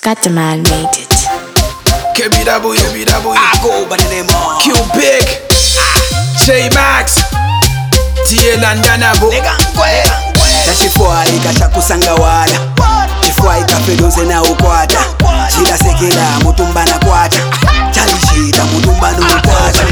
Scott the Man made it. KBW, I go by the name of Q-Big, J-Max, TL and Danabo. Chifua ikasha kusanga wala Chifua ikapeduze na ukwata Shida sekela mutumba na kwata Chali shida mutumba na ukwata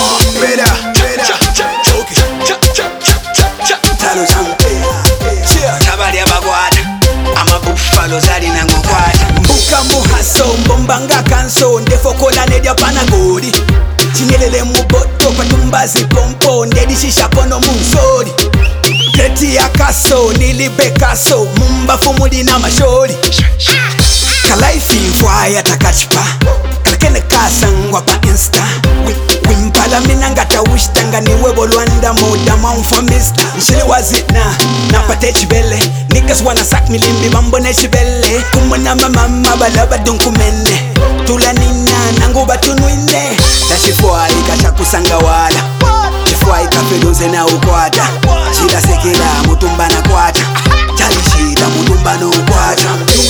Talo champea Tabari ya bagwata Ama buffalo zari na ngukwata Mbuka muhaso mbombanga kanso Ndefo kola nedia panagodi Chinyelele muboto patumbazi pompo Ndedi shisha kono muzori Kreti ya kaso, nilibekaso Mumba fumudi na mashori Kalaifi mfwaya takachipa Kalakene kasangwa pa insta Wimpala minangata wishtanga niwebo Luanda moda maumfa mister Nshili wazitna, napate chibele Niggas wanna sack me limbi mambone chibele Kumona mama balaba dunkumene Tula nina nanguba tunwine Tashifua ikasha kusanga wala Chifua ikapeduze na ukwata Shida sekela mutumba na kwata Chali shida mutumba na ukwata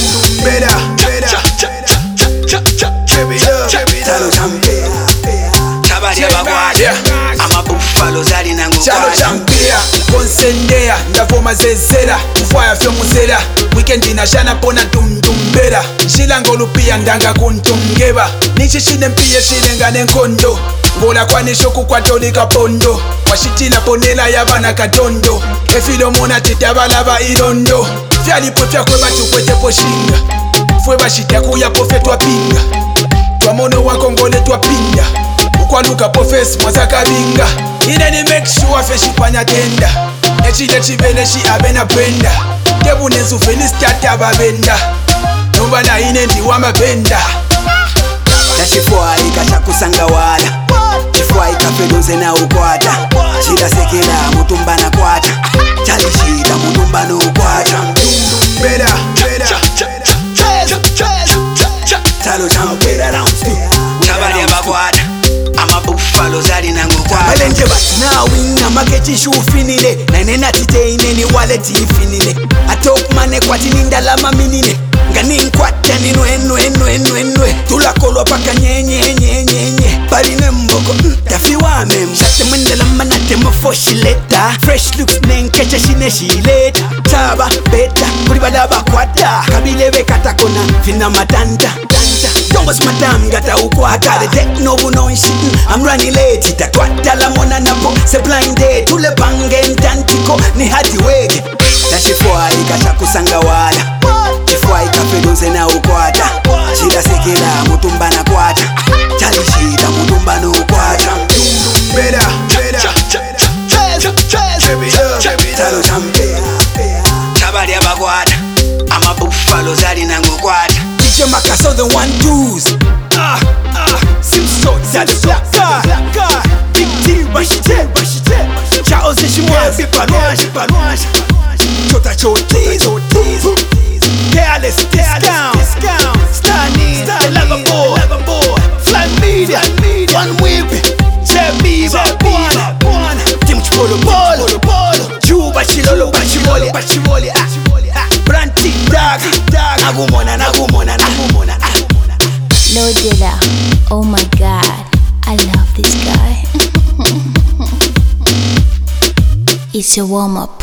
Talo champea Tabari ya bagwata Ama buffalo zari na ngukwata Chalo champea Konsendea Ndavoma zezera Ufwaya fyo muzera Weekend inashana pona tundumbera Shilango lupia ndanga kuntungeba Nichishine mpie shilengane nkondo Ngola kwanisho kukwatolika pondo Washitila ponela yabana katondo Efilo mona titabalaba ilondo Fyalipwe fyakweba tukwete poshinga Fweba shita kuya pofe twapinga Twamono wako ngole twapinda Ukwaluka pofesi mwaza kabinga Ine ni make sure fe shipanya tenda Echide chibele shi abena brenda Tebu nezu felistata ababenda Numbala ine ndiwa mabenda Chifua ikasha kusanga wala Chifua ikapeduze na ukwata Shida sekela mutumba na kwata Chali shida mutumba na ukwata Talo champea Tabari ya bagwata Ama buffalo zari na ngukwata Malenje bati na winga makechi shufinile Nainena tite ineni waleti ifinile Atop mane kwa tininda lama minine Ngani nkwata ninwe Tula kolwa paka nye Baline mboko tafiwa mem Shate mwendela manate mfoshileta Fresh looks nenkecha shine shileta Taba beta kuribada bakwata Kabile bekata kona fina matanda Dongos madam gata ukwata The deck no buno shit I'm running late Itakwata la mona napo Se blind date Tule pange ntantiko ni hadi wege Tashifua ikasha kusanga wala Chifua ikapeduze na ukwata Shida sekela mutumba na kwata Chali shida mutumba na ukwata Talo champea Tabari ya bagwata Ama buffalo zari na ngukwata DJ Makas on the 1-2s Simpson Zali Black Guy Big T Bashite Charles Eshimwazi Palouage Chota Chotizo Careless Discount Stanley Lover Boy Fly Media One Whip Jemmy One Tim Chipolo Juba Chilolo Bachimoli Branty Dag Nagumona Low Dilla, oh my god, I love this guy. It's a warm up.